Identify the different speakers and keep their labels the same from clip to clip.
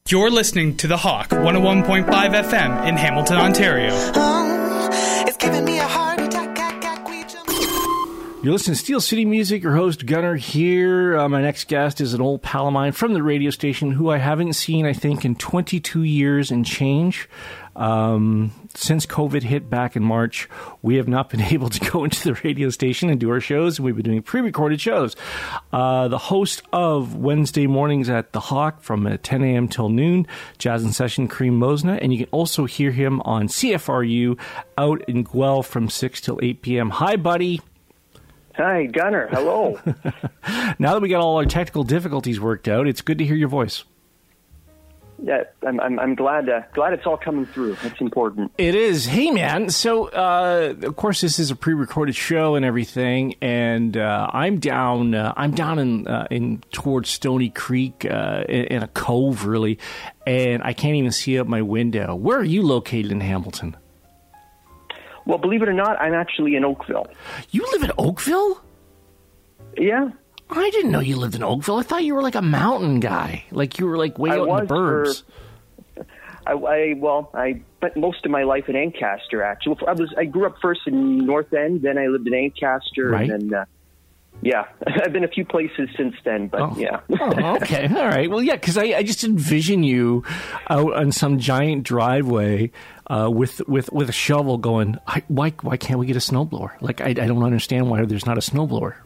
Speaker 1: You're listening to The Hawk, 101.5 FM in Hamilton, Ontario.
Speaker 2: It's giving me a heart attack.
Speaker 3: You're listening to Steel City Music. Your host, Gunnar, here. My next guest is an old pal of mine from the radio station who I haven't seen, I think, in 22 years and change. Since COVID hit back in March, we have not been able to go into the radio station and do our shows. We've been doing pre-recorded shows. The host of Wednesday mornings at The Hawk from 10 a.m. till noon, Jazz in Session, Kareem Mosna. And you can also hear him on CFRU out in Guelph from 6 till 8 p.m. Hi, buddy.
Speaker 4: Hi, Gunnar. Hello.
Speaker 3: Now that we got all our technical difficulties worked out, it's good to hear your voice.
Speaker 4: Yeah, I'm glad it's all coming through. That's important.
Speaker 3: It is. Hey, man. So, of course, this is a pre-recorded show and everything, and I'm down in towards Stony Creek in a cove, really, and I can't even see out my window. Where are you located in Hamilton?
Speaker 4: Well, believe it or not, I'm actually in Oakville.
Speaker 3: You live in Oakville?
Speaker 4: Yeah.
Speaker 3: I didn't know you lived in Oakville. I thought you were like a mountain guy. Like you were like way out in the burbs.
Speaker 4: I spent most of my life in Ancaster, actually. I grew up first in North End, then I lived in Ancaster,
Speaker 3: right.
Speaker 4: And then, yeah, I've been a few places since then, but yeah.
Speaker 3: Oh, okay. All right. Well, yeah, because I just envision you out on some giant driveway with a shovel going, why can't we get a snowblower? Like, I don't understand why there's not a snowblower.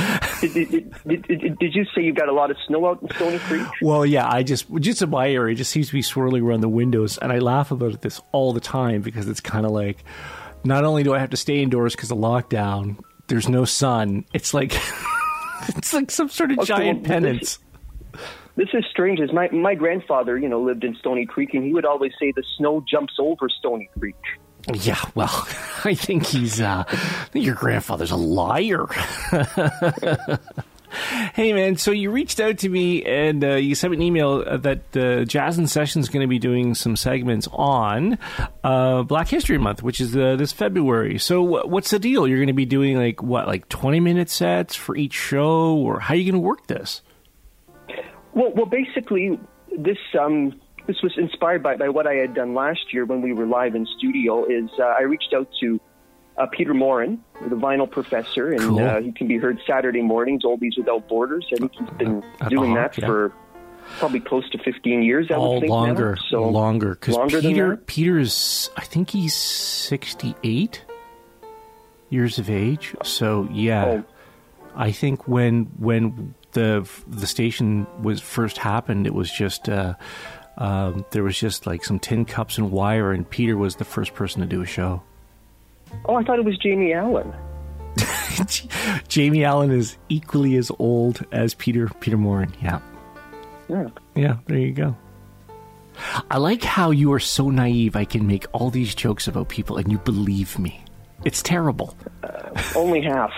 Speaker 4: Did you say you got a lot of snow out in Stony Creek?
Speaker 3: Well, yeah, just in my area, it just seems to be swirling around the windows, and I laugh about this all the time because it's kind of like, not only do I have to stay indoors because of lockdown, there's no sun. It's like it's like some sort of giant penance.
Speaker 4: This is strange. As my grandfather, lived in Stony Creek, and he would always say the snow jumps over Stony Creek.
Speaker 3: Yeah, well, I think your grandfather's a liar. Hey, man, so you reached out to me and you sent me an email that Jazz in Session is going to be doing some segments on Black History Month, which is this February. So what's the deal? You're going to be doing like 20-minute sets for each show, or how are you going to work this?
Speaker 4: Well, basically, this was inspired by what I had done last year when we were live in studio. I reached out to Peter Morin, the vinyl professor, and
Speaker 3: cool.
Speaker 4: He can be heard Saturday mornings, Oldies Without Borders. I think he's been doing that for probably close to 15 years.
Speaker 3: Longer,
Speaker 4: now. So
Speaker 3: longer. Because
Speaker 4: Peter's,
Speaker 3: I think he's 68 years of age. So yeah, I think when the station was first happened, it was just there was just like some tin cups and wire, and Peter was the first person to do a show.
Speaker 4: Oh, I thought it was Jamie Allen.
Speaker 3: Jamie Allen is equally as old as Peter Morin. Yeah. Yeah, there you go. I like how you are so naive. I can make all these jokes about people and you believe me. It's terrible.
Speaker 4: Only half.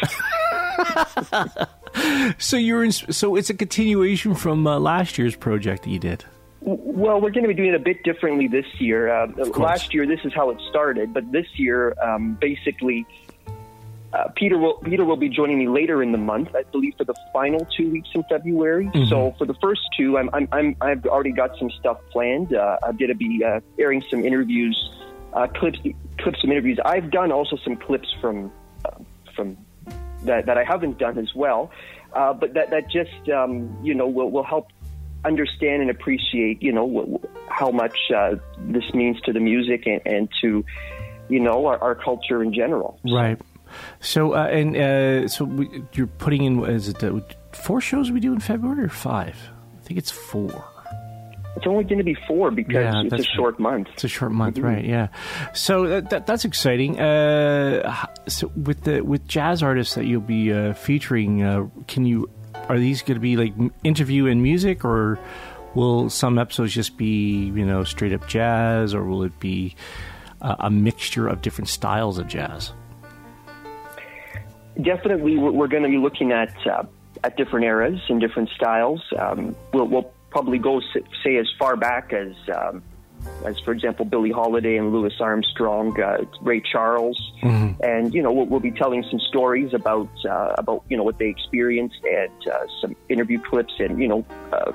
Speaker 3: So it's a continuation from last year's project that you did.
Speaker 4: Well, we're going to be doing it a bit differently this year. Last year, this is how it started, but this year, basically, Peter will be joining me later in the month, I believe, for the final 2 weeks in February. Mm-hmm. So for the first two, I've already got some stuff planned. I'm going to be airing some interviews, clips from interviews I've done, also some clips from that I haven't done as well. But that just will help understand and appreciate, how much this means to the music and to, our culture in general.
Speaker 3: Right. So, you're putting in, is it 4 shows we do in February or 5? I think it's 4.
Speaker 4: It's only going to be 4 because it's a short month.
Speaker 3: It's a short month, mm-hmm. Right? Yeah. So that's exciting. So with jazz artists that you'll be featuring, are these going to be like interview and music, or will some episodes just be, straight up jazz, or will it be a mixture of different styles of jazz?
Speaker 4: Definitely, we're going to be looking at different eras and different styles. We'll probably go say as far back as for example, Billie Holiday and Louis Armstrong, Ray Charles, mm-hmm. and we'll be telling some stories about what they experienced, and some interview clips, and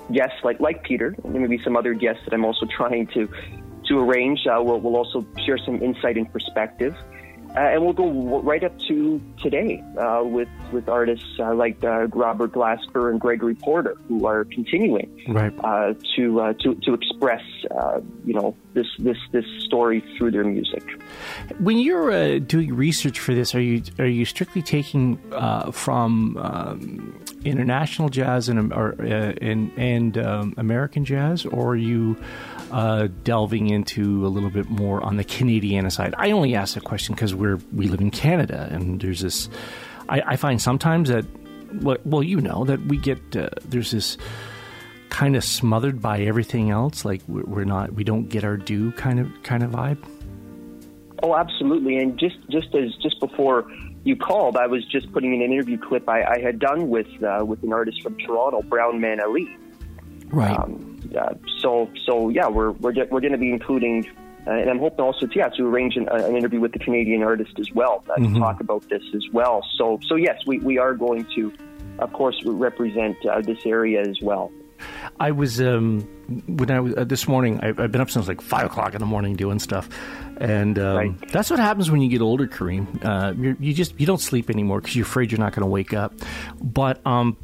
Speaker 4: guests like Peter, and maybe some other guests that I'm also trying to arrange. We'll also share some insight and perspective. And we'll go right up to today with artists like Robert Glasper and Gregory Porter, who are continuing to express this story through their music.
Speaker 3: When you're doing research for this, are you strictly taking from international jazz and American jazz, or are you delving into a little bit more on the Canadiana side? I only ask that question because we live in Canada, and there's this. I find sometimes that, well, you know, that we get there's this kind of smothered by everything else, like we don't get our due kind of vibe.
Speaker 4: Oh, absolutely, and just before you called, I was just putting in an interview clip I had done with an artist from Toronto, Brown Man Ali.
Speaker 3: Right.
Speaker 4: So we're going to be including, and I'm hoping also to arrange an interview with the Canadian artist as well to talk about this as well. So yes, we are going to, of course, represent this area as well.
Speaker 3: I was when I was this morning. I've been up since like 5 o'clock in the morning doing stuff, and that's what happens when you get older, Kareem. You don't sleep anymore because you're afraid you're not going to wake up. But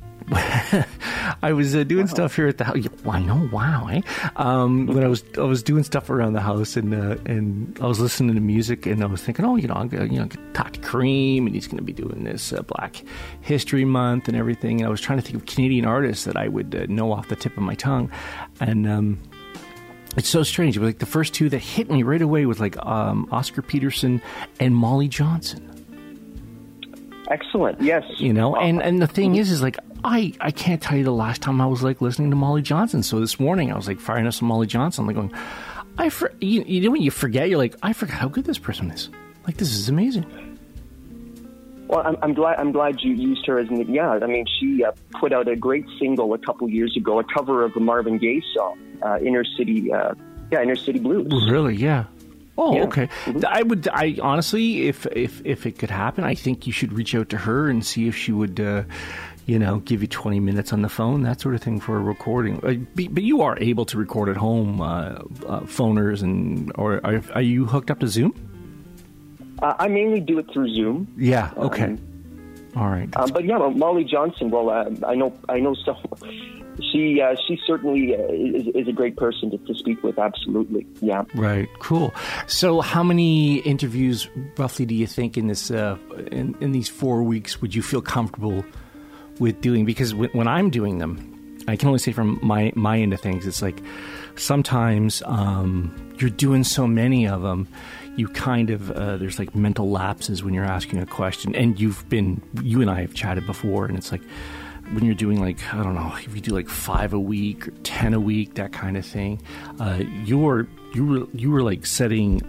Speaker 3: I was doing stuff here at the house. I know, wow, eh? When I was doing stuff around the house, and I was listening to music, and I was thinking, I'm gonna talk to Kareem, and he's gonna be doing this Black History Month and everything. And I was trying to think of Canadian artists that I would know off the tip of my tongue, and it's so strange. It was like the first two that hit me right away was like Oscar Peterson and Molly Johnson.
Speaker 4: Excellent. Yes.
Speaker 3: And the thing is like I can't tell you the last time I was like listening to Molly Johnson. So this morning I was like firing up some Molly Johnson, like going, you know when you forget, you're like, I forgot how good this person is. Like, this is amazing.
Speaker 4: Well, I'm glad you used her as an. Yeah, I mean, she put out a great single a couple years ago, a cover of a Marvin Gaye song, Inner City Blues.
Speaker 3: Really? Yeah. Oh,
Speaker 4: yeah.
Speaker 3: Okay. I honestly, if it could happen, I think you should reach out to her and see if she would, give you 20 minutes on the phone, that sort of thing, for a recording. But you are able to record at home, phoners, or are you hooked up to Zoom?
Speaker 4: I mainly do it through Zoom.
Speaker 3: Yeah. Okay. All right.
Speaker 4: But yeah, Molly Johnson. Well, I know so. She certainly is a great person to speak with. Absolutely, yeah. Right,
Speaker 3: cool. So, how many interviews roughly do you think in this in these 4 weeks would you feel comfortable with doing? Because when I'm doing them, I can only say from my end of things, it's like sometimes you're doing so many of them, you kind of there's like mental lapses when you're asking a question, and you and I have chatted before, and it's like, when you're doing like, I don't know, if you do like 5 a week or 10 a week, that kind of thing, you were like setting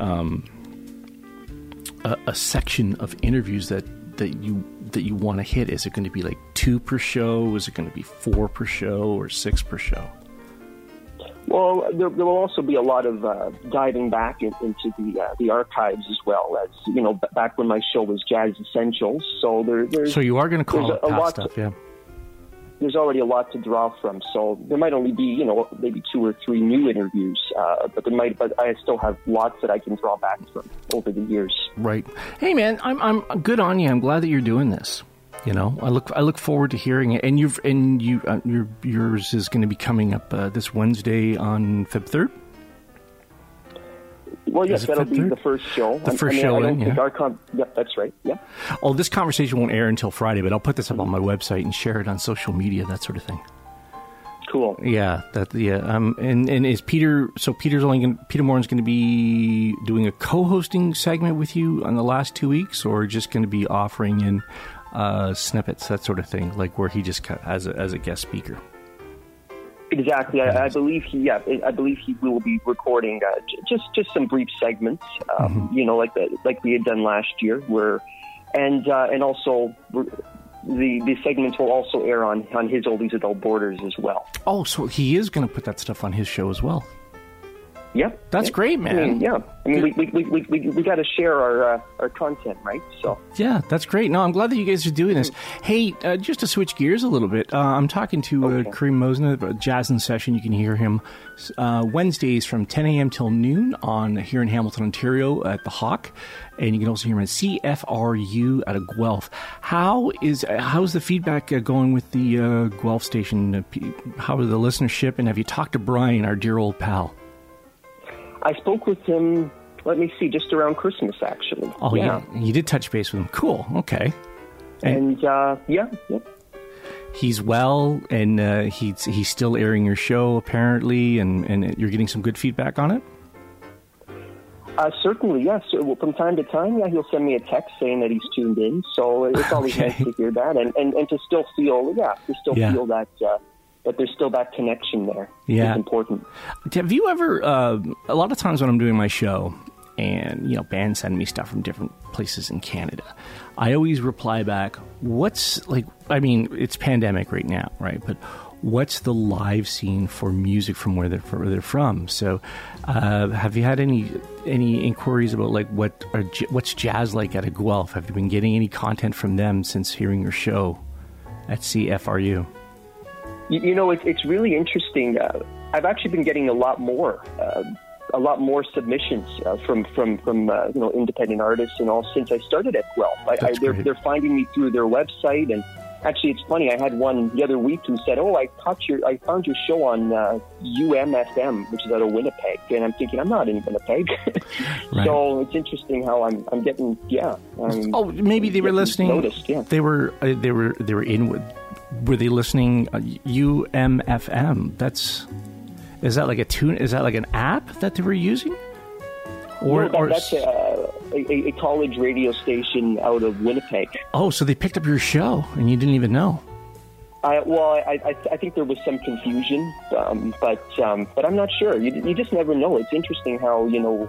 Speaker 3: a section of interviews that you want to hit. Is it going to be like 2 per show? Is it going to be 4 per show or 6 per show?
Speaker 4: Well, there will also be a lot of diving back into the archives as well, as back when my show was Jazz Essentials. So
Speaker 3: so you are going to call it past stuff, yeah.
Speaker 4: There's already a lot to draw from, so there might only be, maybe 2 or 3 new interviews, but I still have lots that I can draw back from over the years.
Speaker 3: Right. Hey, man, I'm good on you. I'm glad that you're doing this. I look forward to hearing it. And yours is going to be coming up this Wednesday on Feb 3rd.
Speaker 4: Well, yes, that'll be the first show.
Speaker 3: The first show,
Speaker 4: yeah, that's right. Yeah.
Speaker 3: Oh, this conversation won't air until Friday, but I'll put this up on my website and share it on social media, that sort of thing.
Speaker 4: Cool.
Speaker 3: Yeah, and is Peter? So Peter Morin's going to be doing a co-hosting segment with you on the last 2 weeks, or just going to be offering in snippets, that sort of thing, like where he just as a guest speaker.
Speaker 4: Exactly. I believe he will be recording just some brief segments, like we had done last year, and also the segments will also air on his Oldies Adult Borders as well.
Speaker 3: Oh, so he is going to put that stuff on his show as well.
Speaker 4: Yep.
Speaker 3: That's great, man.
Speaker 4: I mean, we got to share our content, right? So
Speaker 3: yeah, that's great. No, I'm glad that you guys are doing this. Hey, just to switch gears a little bit, I'm talking to Kareem Mosna about Jazz in Session. You can hear him Wednesdays from 10 a.m. till noon here in Hamilton, Ontario at the Hawk, and you can also hear him at CFRU out of Guelph. How's the feedback going with the Guelph station? How is the listenership? And have you talked to Brian, our dear old pal?
Speaker 4: I spoke with him, let me see, just around Christmas, actually.
Speaker 3: Oh, yeah. You did touch base with him. Cool. Okay.
Speaker 4: And
Speaker 3: he's well, and he's still airing your show, apparently, and you're getting some good feedback on it?
Speaker 4: Certainly, yes. So, from time to time, he'll send me a text saying that he's tuned in. So it's always nice to hear that, and to still feel, feel that... But there's still that connection there. Yeah. It's important.
Speaker 3: Have you ever, a lot of times when I'm doing my show and, bands send me stuff from different places in Canada, I always reply back, it's pandemic right now, right? But what's the live scene for music from where they're from? So have you had any inquiries about what's jazz like out of Guelph? Have you been getting any content from them since hearing your show at CFRU?
Speaker 4: It's really interesting. I've actually been getting a lot more submissions from independent artists and all since I started at Guelph. They're finding me through their website, and actually, it's funny. I had one the other week who said, "Oh, I found your show on UMFM, which is out of Winnipeg," and I'm thinking I'm not in Winnipeg. Right. So it's interesting how I'm getting
Speaker 3: maybe they were listening.
Speaker 4: Noticed, yeah.
Speaker 3: They were in. Were they listening UMFM? Is that like a tune? Is that like an app that they were using?
Speaker 4: That's a college radio station out of Winnipeg.
Speaker 3: Oh, so they picked up your show and you didn't even know?
Speaker 4: I think there was some confusion, but I'm not sure. You just never know. It's interesting how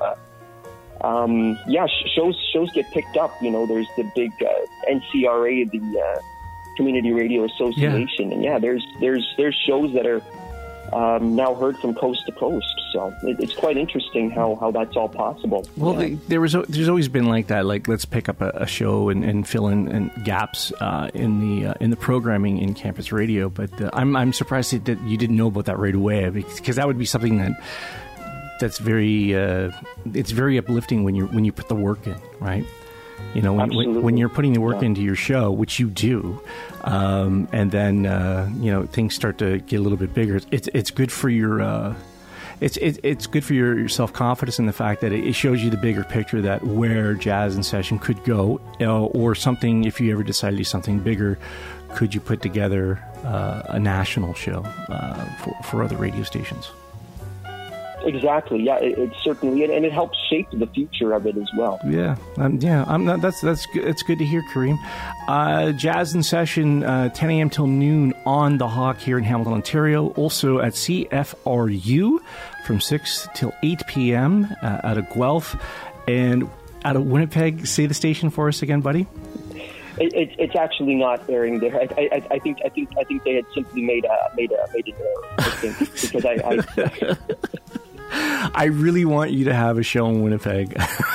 Speaker 4: shows get picked up. There's the big NCRA, the Community Radio Association, and there's shows that are now heard from coast to coast. So it's quite interesting how that's all possible.
Speaker 3: Well, there's always been like that. Like, let's pick up a show and fill in gaps in the programming in campus radio. But I'm surprised that you didn't know about that right away, because that would be something that's very it's very uplifting when you put the work in, right? When you're putting the work into your show, which you do, and then things start to get a little bit bigger. It's good for your it's good for your self-confidence in the fact that it shows you the bigger picture, that where Jazz in Session could go, or something. If you ever decide to do something bigger, could you put together a national show for other radio stations?
Speaker 4: Exactly. Yeah, it certainly, and it helps shape the future of it as well.
Speaker 3: Yeah, that's good. It's good to hear, Kareem. Jazz in Session, 10 a.m. till noon on the Hawk here in Hamilton, Ontario. Also at CFRU from 6 till 8 p.m. Out of Guelph, and out of Winnipeg. Say the station for us again, buddy.
Speaker 4: It's actually not airing there. I think they had simply made an error. I think, because I
Speaker 3: I really want you to have a show in Winnipeg.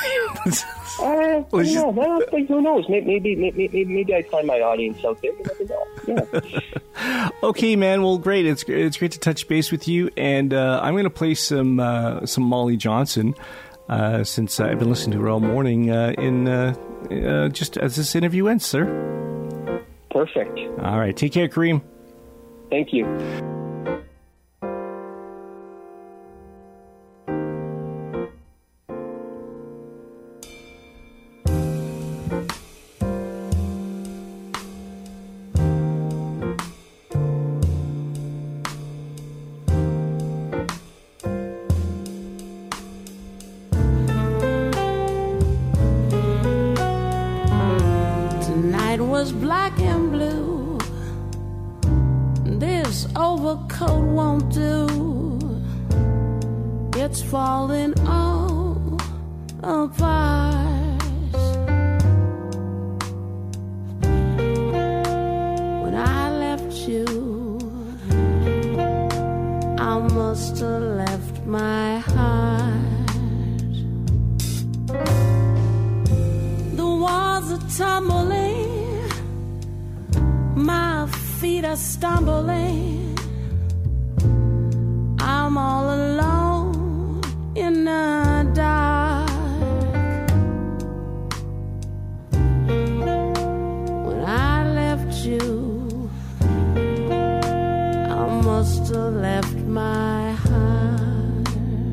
Speaker 4: Who knows? Maybe I find my audience out there. You never know. Yeah.
Speaker 3: Okay, man. Well, great. It's great to touch base with you, and I'm going to play some Molly Johnson since I've been listening to her all morning just as this interview ends, sir.
Speaker 4: Perfect.
Speaker 3: All right. Take care, Kareem.
Speaker 4: Thank you.
Speaker 5: Was black and blue. This overcoat won't do. It's falling all apart. When I left you, I must have left my heart. are stumbling. I'm all alone in the dark. When I left you, I must have left my heart.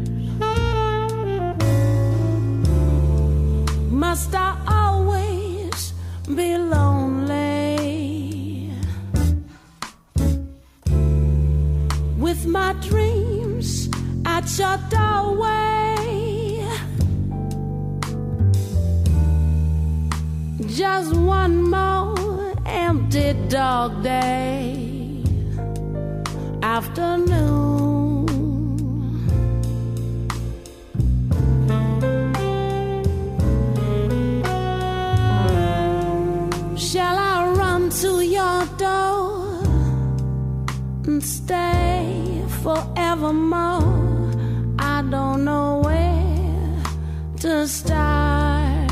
Speaker 5: Must I always be lonely with my dreams at your doorway? Just one more empty dog day afternoon. Shall I run to your door and stay forevermore? I don't know where to start.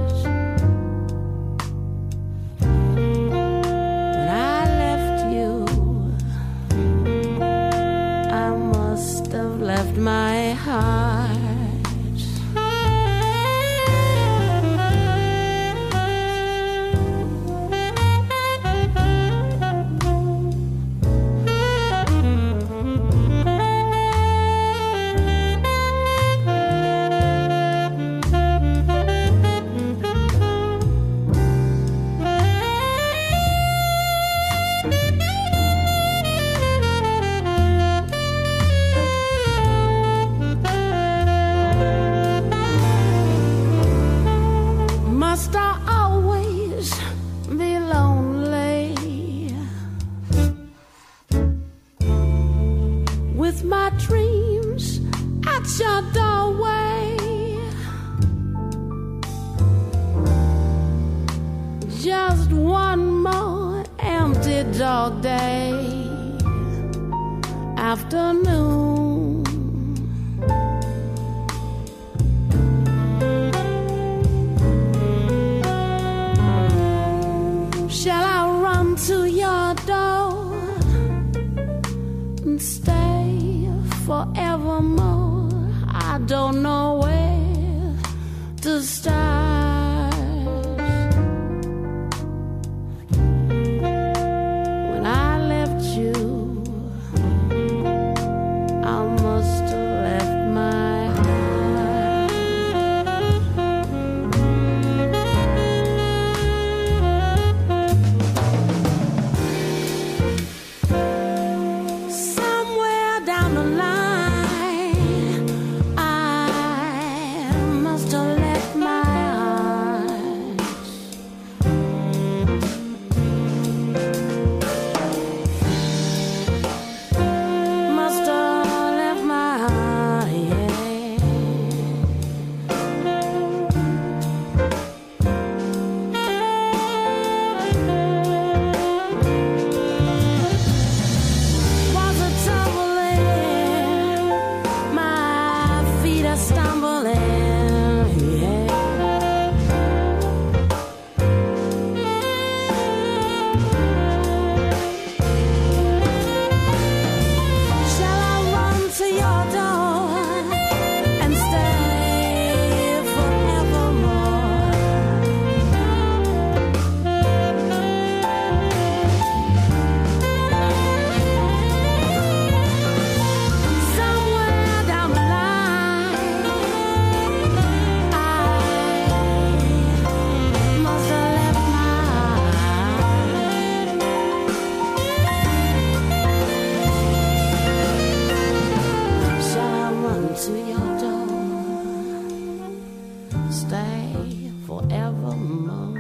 Speaker 5: When I left you, I must have left my heart. Must I always be lonely with my dreams at your doorway? Just one more empty dog day afternoon. Shall I run to your door and stay forevermore? I don't know where to start. When I left you, I must have left my heart. Somewhere down the line, I must have left my heart. Must have left my heart, yeah. Was a tumbling, my feet are stumbling, yeah. Shall I run to your door and stay forevermore? Somewhere down the line, I must have left my heart. Shall I run to your door, stay forevermore?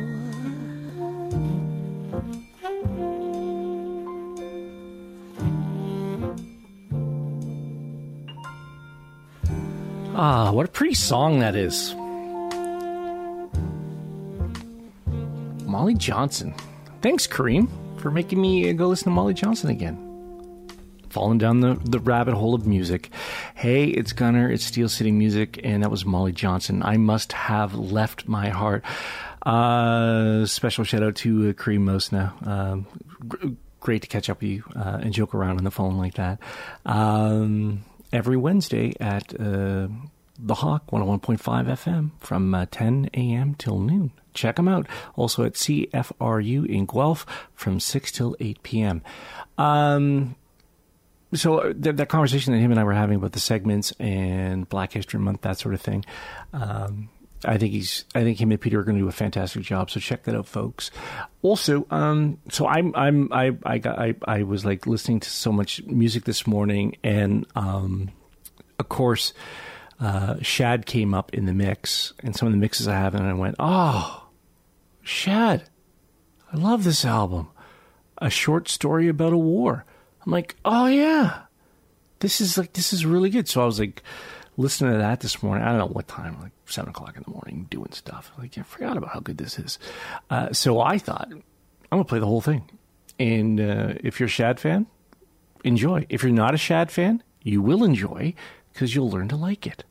Speaker 3: Ah, what a pretty song that is. Molly Johnson. Thanks, Kareem, for making me go listen to Molly Johnson again. Falling down the rabbit hole of music. Hey, it's Gunner, it's Steel City Music, and that was Molly Johnson. I must have left my heart. Special shout out to Kareem Mosna. great to catch up with you and joke around on the phone like that. Every Wednesday at The Hawk 101.5 FM from 10 a.m. till noon. Check them out. Also at CFRU in Guelph from 6 till 8 p.m. So that conversation that him and I were having about the segments and Black History Month, that sort of thing, I think him and Peter are going to do a fantastic job. So check that out, folks. Also, so I was like listening to so much music this morning, and of course, Shad came up in the mix, and some of the mixes I have, and I went, oh, Shad, I love this album. A short story about a war. I'm like, oh yeah, this is really good. So I was like listening to that this morning. I don't know what time, like 7 o'clock in the morning, doing stuff. Like, I forgot about how good this is. So I thought, I'm going to play the whole thing. And if you're a Shad fan, enjoy. If you're not a Shad fan, you will enjoy because you'll learn to like it.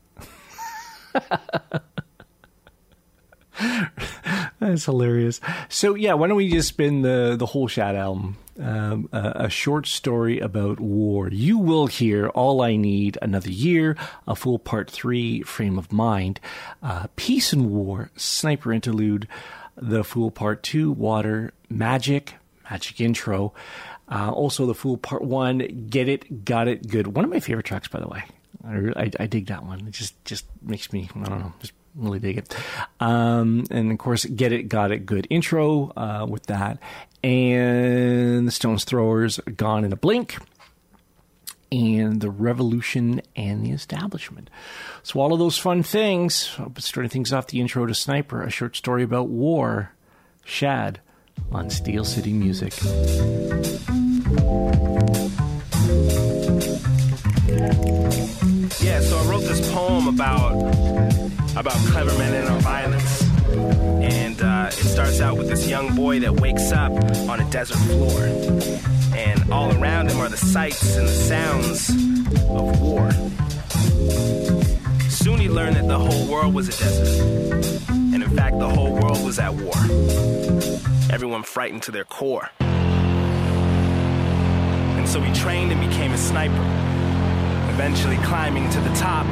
Speaker 3: That's hilarious. So yeah, why don't we just spin the whole Shad album? A short story about war. You will hear All I Need, Another Year, A Fool Part 3, Frame of Mind, Peace and War, Sniper Interlude, The Fool Part 2, Water, Magic Intro, also The Fool Part 1, Get It, Got It, Good. One of my favorite tracks, by the way. I dig that one. It just makes me, I don't know, just really dig it. And of course, Get It, Got It, Good intro with that. And the Stones Throwers, Gone in a Blink. And the Revolution and the Establishment. So all of those fun things, starting things off the intro to Sniper, a short story about war, Shad on Steel City Music.
Speaker 6: Yeah, so I wrote this poem about clever men and our violence. And it starts out with this young boy that wakes up on a desert floor. And all around him are the sights and the sounds of war. Soon he learned that the whole world was a desert. And in fact, the whole world was at war. Everyone frightened to their core. And so he trained and became a sniper, eventually climbing to the top,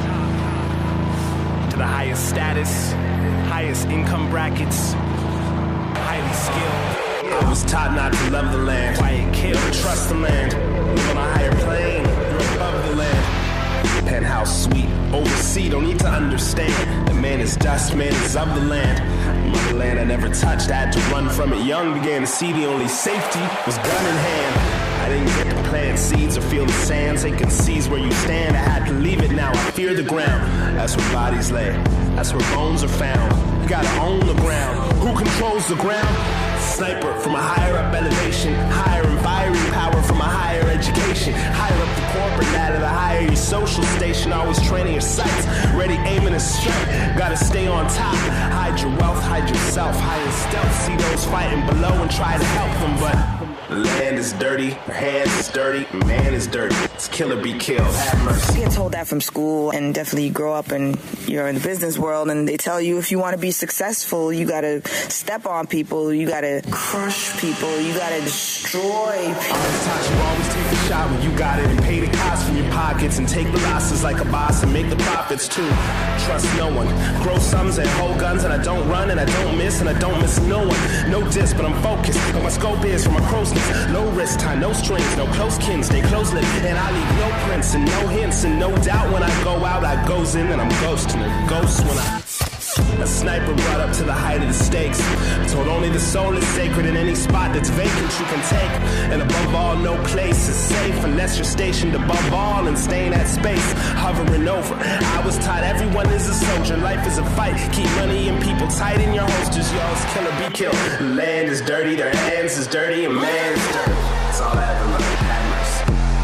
Speaker 6: to the highest status, highest income brackets, highly skilled. I was taught not to love the land, quiet kill, trust the land, live on a higher plane, you're above the land. Penthouse suite, oversea, don't need to understand. The man is dust, man is of the land. Motherland I never touched, I had to run from it young, began to see the only safety was gun in hand. I didn't get to plant seeds or feel the sand. They can seize where you stand. I had to leave it now. I fear the ground. That's where bodies lay. That's where bones are found. You gotta own the ground. Who controls the ground? Sniper from a higher up elevation. Higher and firing power from a higher education. Higher up the corporate ladder, the higher your social station. Always training your sights. Ready, aiming and straight. Gotta stay on top. Hide your wealth, hide yourself. High in stealth. See those fighting below and try to help them, but land is dirty, your hands is dirty, man is dirty. It's kill or be killed. Have mercy.
Speaker 7: You get told that from school, and definitely you grow up and you're in the business world, and they tell you if you want to be successful, you got to step on people, you got to crush people, you got to destroy people.
Speaker 6: You always take the shot when you got it and pay the cost from your pockets and take the losses like a boss and make the profits too. Trust no one. Grow sums and hold guns, and I don't run and I don't miss and I don't miss no one. No diss, but I'm focused. But my scope is from my crow's. Low risk time, no strings, no close kin, stay close-lipped, and I leave no prints and no hints, and no doubt when I go out, I goes in and I'm ghosting a ghost when a sniper brought up to the height of the stakes. Told only the soul is sacred, in any spot that's vacant you can take. And above all, no place is safe unless you're stationed above all and staying at space, hovering over. I was taught everyone is a soldier, life is a fight. Keep money and people tight in your holsters, y'all's kill or be killed. Land is dirty, their hands is dirty, and man is dirty. That's all I ever learned. Have mercy.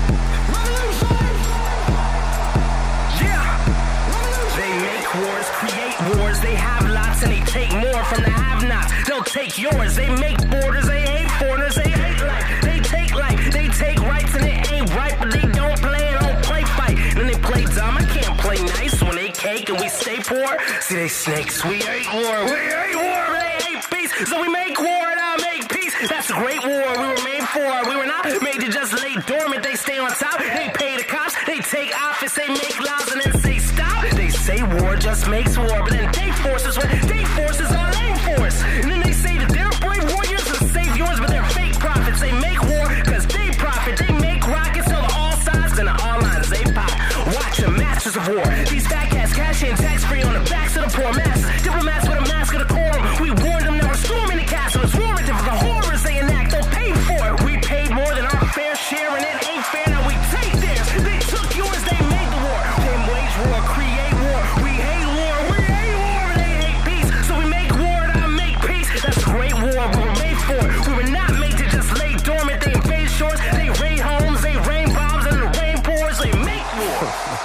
Speaker 6: They make wars, create wars, they have lots and they take more from the have-nots. They'll take yours, they make borders, they hate foreigners, they hate life, they take rights and it ain't right, but they don't play and don't play fight. And then they play dumb, I can't play nice when they cake and we stay poor. See, they snakes, we hate war, they hate peace, so we make war and I make peace. That's a great war we were made for. We were not made to just lay dormant. They stay on top, they pay the cops, they take office, they make laws and then say stop. They say war just makes war, but then they force us when they force us our aim force. And then they say that they're brave warriors and save yours, but they're fake prophets. They make war because they profit. They make rockets till the all sides and the all lines they pop. Watch the masters of war. These fat cats cash in tax free on the backs of the poor masses. Diplomats with a mask of decorum. We warned them never storming the castle. It's warranted for the horrors they enact. They'll pay for it. We paid more than our fair share, and it ain't fair. Now we take theirs. They took yours. They made the war. They wage war, create war. We hate war. We hate war, but they hate peace. So we make war and I make peace. That's a great war we were made for. We were not made to just lay dormant. They invade shores. They raid homes. They rain bombs and the rain pours. They make war.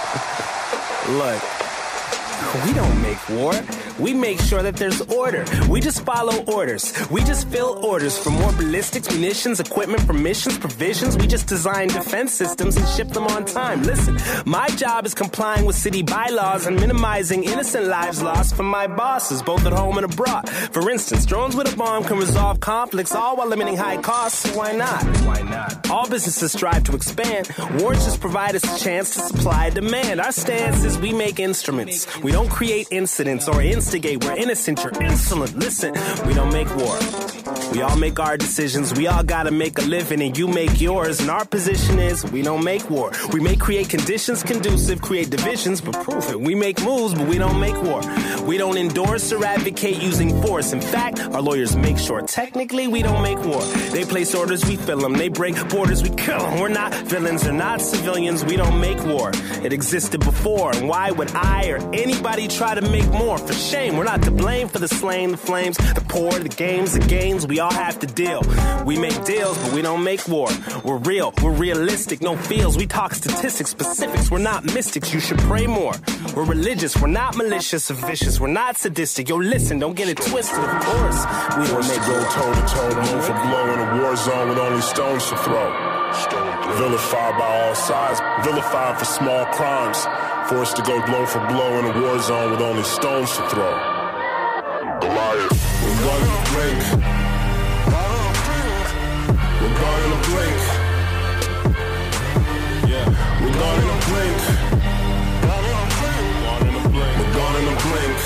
Speaker 8: Look, we don't make war. We make sure that there's order. We just follow orders. We just fill orders for more ballistics, munitions, equipment, permissions, provisions. We just design defense systems and ship them on time. Listen, my job is complying with city bylaws and minimizing innocent lives lost from my bosses, both at home and abroad. For instance, drones with a bomb can resolve conflicts, all while limiting high costs. So why not? Why not? All businesses strive to expand. Wars just provide us a chance to supply demand. Our stance is we make instruments. We don't create incidents or instigate. We're innocent, you're insolent. Listen, we don't make war. We all make our decisions. We all gotta make a living and you make yours. And our position is we don't make war. We may create conditions conducive, create divisions, but prove it. We make moves, but we don't make war. We don't endorse or advocate using force. In fact, our lawyers make sure technically we don't make war. They place orders, we fill them. They break borders, we kill them. We're not villains, they're not civilians. We don't make war. It existed before, and why would I or anybody try to make more? For shame, we're not to blame for the slain, the flames, the poor, the games, the gains. We all have to deal. We make deals, but we don't make war. We're real, we're realistic, no feels. We talk statistics, specifics. We're not mystics, you should pray more. We're religious, we're not malicious or vicious. We're not sadistic. Yo, listen, don't get it twisted, of course. We don't make
Speaker 9: go toe to toe, blow for blow in a war zone with only stones to throw. Vilified by all sides, vilified for small crimes. Forced to go blow for blow in a war zone with only stones to throw. Goliath. We're gonna blink. We're gonna blink. Yeah, we're gonna blink. We're gonna blink.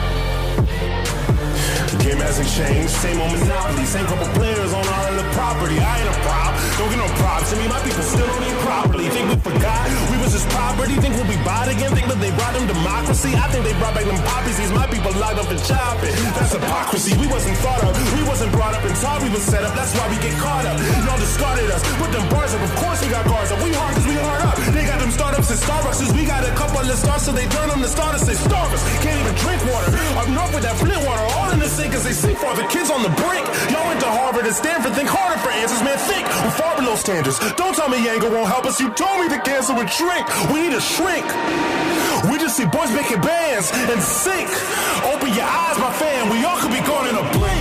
Speaker 9: The game hasn't changed, same old Monopoly, same couple players on all of the property. I ain't a prop, don't get no props to me. My people still don't eat properly. Think we forgot we was just property? Think we'll be bought again? Think that they brought them democracy? I think they brought back them poppies. These my people locked up in chopping. That's hypocrisy. We wasn't thought of, we wasn't brought up and taught. We was set up. That's why we get caught up. Y'all discarded us, put them bars up. Of course we got guards up. We hard cause we hard up. They got them startups and Starbucks. We got a couple of stars, so they turn them to starters. They starve us. Can't even drink water. Up north with that Flint water, all in the sink as they sink for the kids on the brink. Y'all went to Harvard and Stanford. Think harder for answers, man. Think we're far below standards. Don't tell me anger won't help us. You told me the cancer would shrink. We need to shrink. We just see boys making bands and sink. Open your eyes, my fam. We all could be gone in a blink.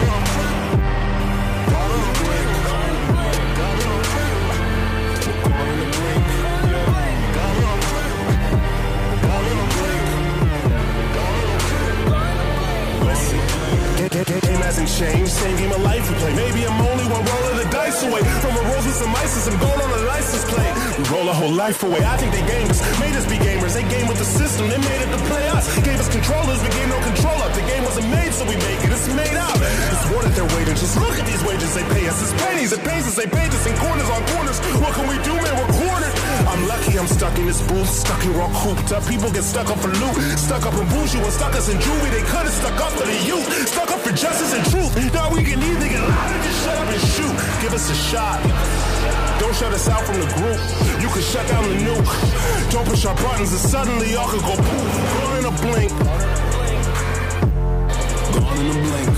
Speaker 9: Game hasn't changed, same game of life we play. Maybe I'm only one roll of the dice away from a rose with some ice and some gold on a license plate. We roll our whole life away. I think they gamed us, made us be gamers. They game with the system, they made it to play us. Gave us controllers, we gave no control up. The game wasn't made, so we make it. It's made up. It's war that they're waiting. Just look at these wages they pay us. It's pennies, it pays us, they paid us in corners on corners. What can we do, man? We're cornered. I'm lucky I'm stuck in this booth, stuck here all cooped up. People get stuck up for loot, stuck up in bougie, or stuck us in jewelry. They cut us stuck up for the youth, stuck up for justice and truth. Now we can either get loud or just shut up and shoot. Give us a shot. Don't shut us out from the group. You can shut down the nuke. Don't push our buttons and suddenly y'all could go poof. Gone in a blink. Gone in a blink.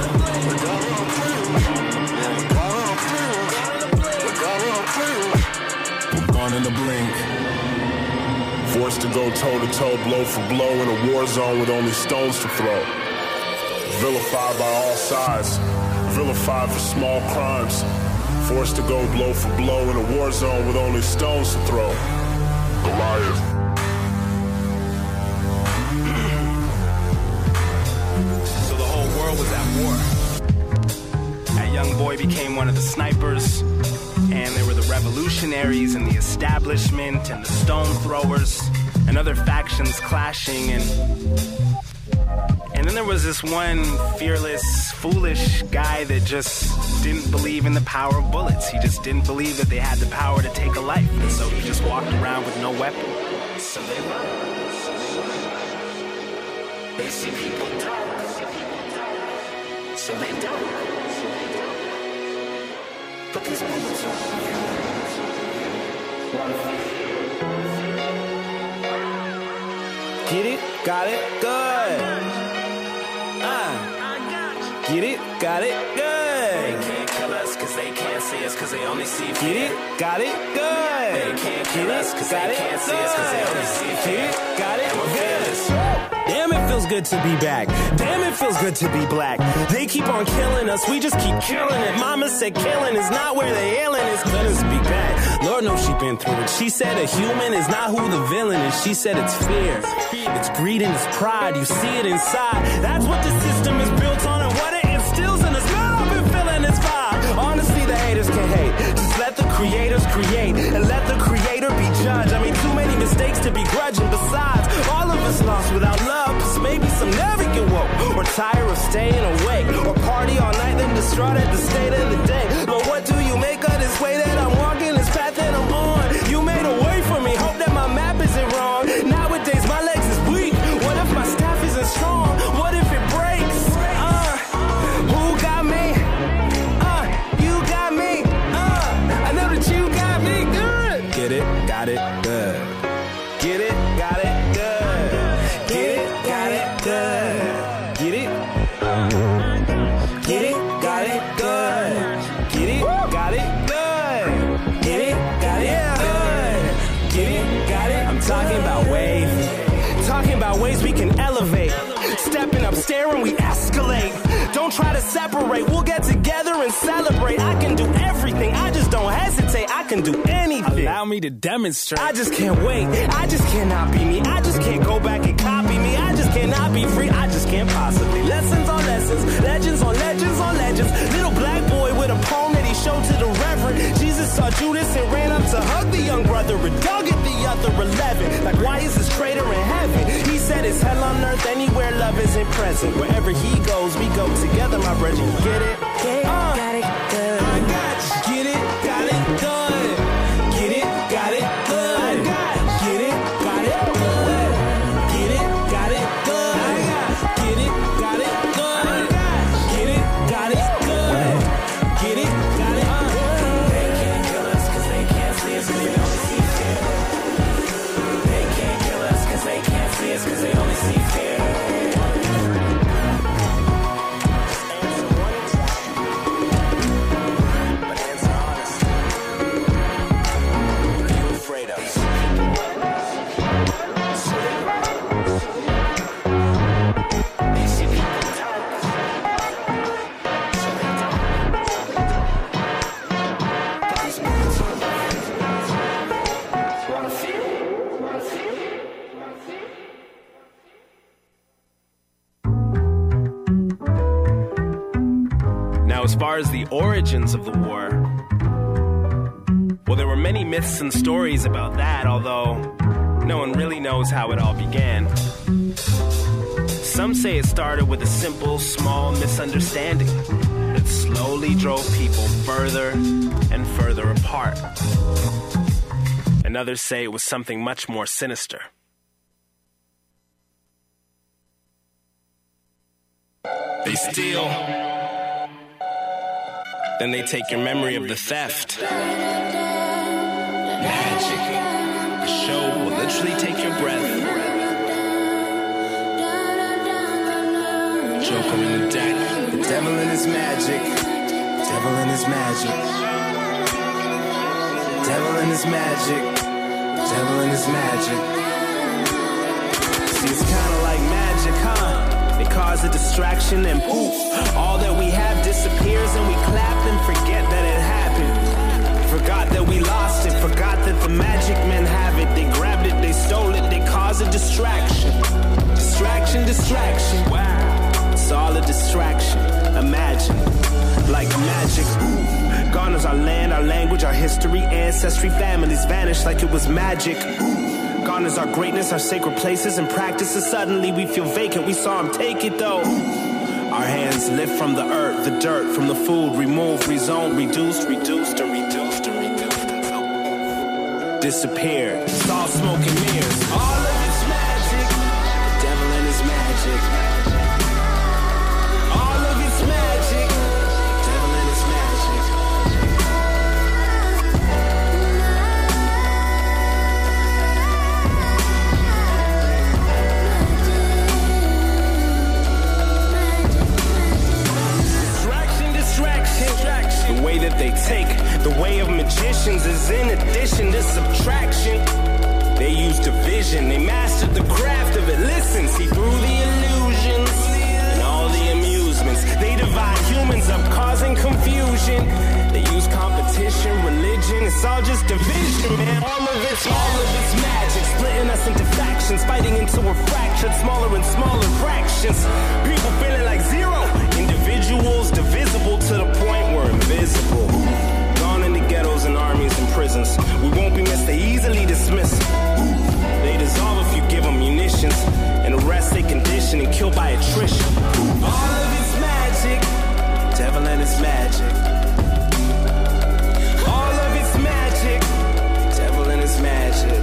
Speaker 9: Gone in a blink. Forced to go toe to toe, blow for blow in a war zone with only stones to throw. Vilified by all sides, vilified for small crimes. Forced to go blow for blow in a war zone with only stones to throw. Goliath.
Speaker 6: So the whole world was at war. At young boy became one of the snipers. And there were the revolutionaries and the establishment and the stone throwers and other factions clashing. And then there was this one fearless, foolish guy that just didn't believe in the power of bullets. He just didn't believe that they had the power to take a life. And so he just walked around with no weapon. So they run. They see people die. So they die. But these bullets are
Speaker 8: Get it? Got it? Good. Get it? Got it? Good.
Speaker 6: They can't kill us cause they can't see us cause they only see fear.
Speaker 8: Get it? Got it? Good.
Speaker 6: They can't kill us cause they can't see us cause they only see fear.
Speaker 8: Got it? Good. Damn, it feels good to be back. Damn, it feels good to be black. They keep on killing us, we just keep killing it. Mama said killing is not where the ailing is. Couldn't speak back. Lord knows she been through it. She said a human is not who the villain is. She said it's fear. It's greed and it's pride. You see it inside. That's what the system is built on and what it instills in us. Man, I've been feeling this vibe. Honestly, the haters can hate. Just let the creators create and let the creator be judged. I mean, too many mistakes to be grudging. Besides, all of us lost without love. Cause maybe some never get woke. Or tired of staying awake. Or party all night then distraught at the state of the day. But what do you make of this way that I'm walking, this path that I'm on? You made a way for me, hope that my map isn't wrong. Nowadays my legs is weak. What if my staff isn't strong? What if it breaks? Who got me? You got me. I know that you got me good. Get it, got it, good. Get it, got it, good. Get it, got it, good. Get it, get it, got it, good. Get it, got it, good. Get it, got it, good. Get it, got it. I'm talking about ways. Talking about ways we can elevate. Stepping up, staring, we escalate. Don't try to separate. We'll get together and celebrate. I can do everything. I just don't hesitate. I can do anything. Allow me to demonstrate. I just can't wait. I just cannot be me. I just can't go back and copy me. I just cannot be free. I just can't possibly. Lessons on lessons. Legends on legends on legends. Little black boy with a poem that he showed to the reverend. Jesus saw Judas and ran up to hug the young brother and dug at the other 11. Like, why is this traitor in heaven? He said it's hell on earth anywhere love isn't present. Wherever he goes, we go together, my brother. You get it? Got it, good. I got you. Get it, got it, good. Get it, got it, good. I got you. Get it, got it, good. Get it, got it, good. I got you. Get it, got it, good. Get it, got it, good. Get it, got it, good.
Speaker 6: They can't kill us cause they can't see us cause they only see fear. They can't kill us cause they can't see us cause they only see fear. As far as the origins of the war, well, there were many myths and stories about that, although no one really knows how it all began. Some say it started with a simple, small misunderstanding that slowly drove people further and further apart. And others say it was something much more sinister. They steal. Then they take your memory of the theft. Magic. A show will literally take your breath. Joker in the deck.
Speaker 8: The devil in his magic. Devil in his magic. Devil in his magic. Devil in his magic. See, it's kind of like magic, huh? They cause a distraction and poof, all that we have disappears and we clap and forget that it happened. Forgot that we lost it, forgot that the magic men have it. They grabbed it, they stole it, they cause a distraction. Distraction, distraction. Wow. It's all a distraction. Imagine like magic. Gone is our land, our language, our history, ancestry, families vanish like it was magic. Gone is our greatness, our sacred places and practices. Suddenly we feel vacant, we saw him take it though. Our hands lift from the earth, the dirt, from the food, remove, rezone, reduced, and disappeared. It's all smoke and mirrors. All of it's magic. The devil and his magic. All of it's magic. The devil and his magic. Distraction. The way that they take the way of magicians is in addition to subtraction. They use division, they mastered the craft of it. Listen, see through the illusions and all the amusements. They divide humans up, causing confusion. They use competition, religion, it's all just division, man. All of it's magic, splitting us into factions, fighting into a fraction, smaller and smaller fractions. People feeling like zero, individuals divisible to the point we're invisible. Gone into ghettos and armies and prisons. We won't be missed, they easily dismiss. They dissolve if you give them munitions, and the rest they condition and kill by attrition. All of it's magic, devil and his magic. All of it's magic, devil and his magic.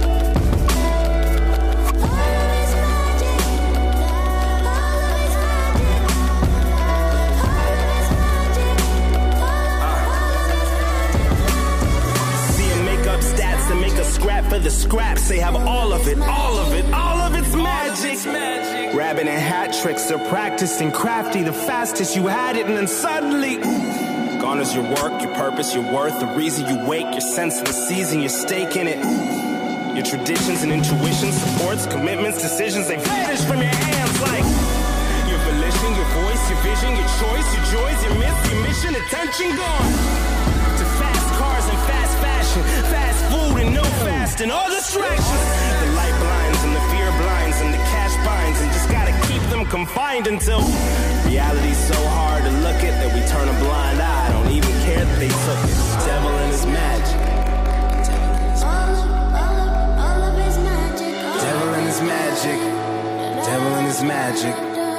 Speaker 8: Scrap for the scraps, they have all of it, all of it's magic. Rabbit and hat tricks, they're practicing crafty, the fastest you had it, and then suddenly gone is your work, your purpose, your worth, the reason you wake, your sense of the season, your stake in it. Your traditions and intuitions, supports, commitments, decisions, they vanish from your hands like your volition, your voice, your vision, your choice, your joys, your myths, your mission, attention gone. To fast cars and fast fashion, fast food and no fast and all distractions. The light blinds and the fear blinds and the cash binds, and just gotta keep them confined until reality's so hard to look at that we turn a blind eye. Don't even care that they took it. Devil and his magic. All of his magic. Devil and his magic. Devil and his magic.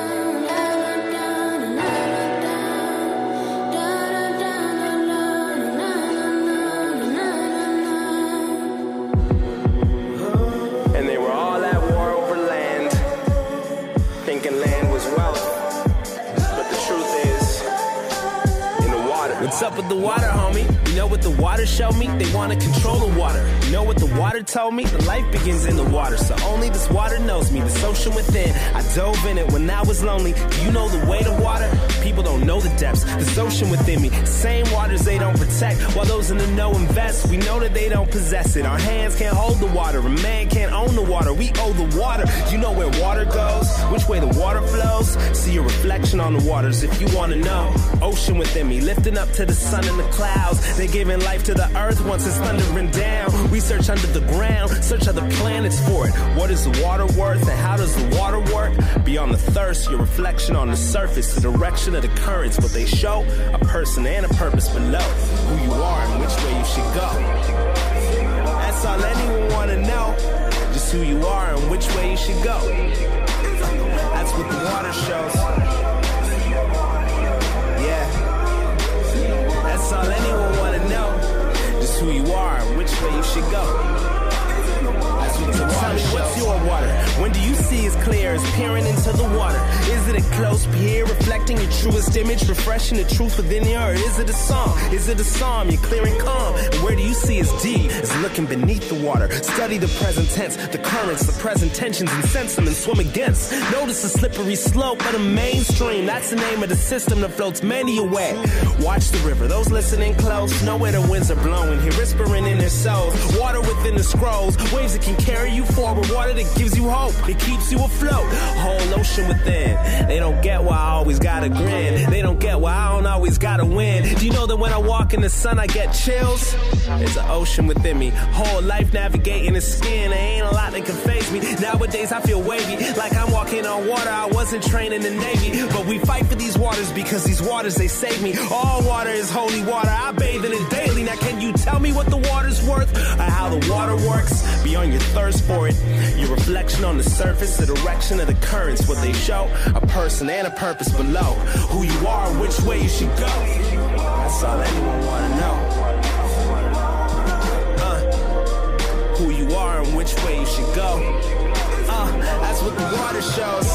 Speaker 8: What's up with the water, homie? You know what the water showed me? They want to control the water. You know what the water told me? The life begins in the water, so only this water knows me. This ocean within, I dove in it when I was lonely. Do you know the weight of water? People don't know the depths. This ocean within me, same waters they don't protect, while those in the know invest. We know that they don't possess it. Our hands can't hold the water. A man can't own the water. We owe the water. You know where water goes? Which way the water flows? See your reflection on the waters if you want to know. Ocean within me, lifting up to the sun and the clouds. They're giving life to the earth once it's thundering down. We search under the ground, search other planets for it. What is the water worth and how does the water work? Beyond the thirst, your reflection on the surface, the direction of the currents, but they show a person and a purpose below. Who you are and which way you should go. That's all anyone want to know. Just who you are and which way you should go. That's what the water shows. Yeah. That's all anyone want to know. Just who you are and which way you should go. That's what the water shows. What's your water? When do you see as clear as peering into the water? Is it a close peer reflecting your truest image, refreshing the truth within you? Or is it a song? Is it a psalm? You're clear and calm. And where do you see as deep as looking beneath the water? Study the present tense, the currents, the present tensions, and sense them and swim against. Notice the slippery slope of the mainstream. That's the name of the system that floats many away. Watch the river. Those listening close know where the winds are blowing. Hear whispering in their souls. Water within the scrolls. Waves that can carry you forward. Water that gives you hope. It keeps you afloat. whole ocean within. They don't get why I always gotta grin. They don't get why I don't always gotta win. Do you know that when I walk in the sun I get chills? There's an ocean within me, whole life navigating the skin. There ain't a lot that can faze me. Nowadays I feel wavy, like I'm walking on water. I wasn't trained in the Navy, but we fight for these waters because these waters, they save me. All water is holy water, I bathe in it daily. Now can you tell me what the water's worth, or how the water works? Beyond your thirst for it, your reflection on the surface, the direction of the currents, what they show, a person and a purpose below. Who you are, which way you should go, that's all anyone wanna know. Who you are and which way you should go. That's what the water shows.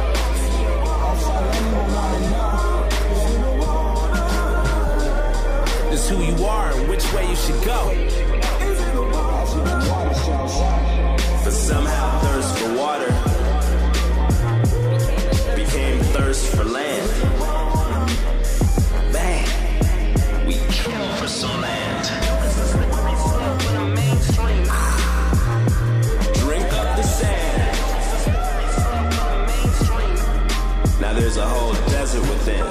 Speaker 8: It's who you are and which way you should go. But somehow thirst for water became thirst for land. Bang, we kill for some land. Drink up the sand. Now there's a whole desert within.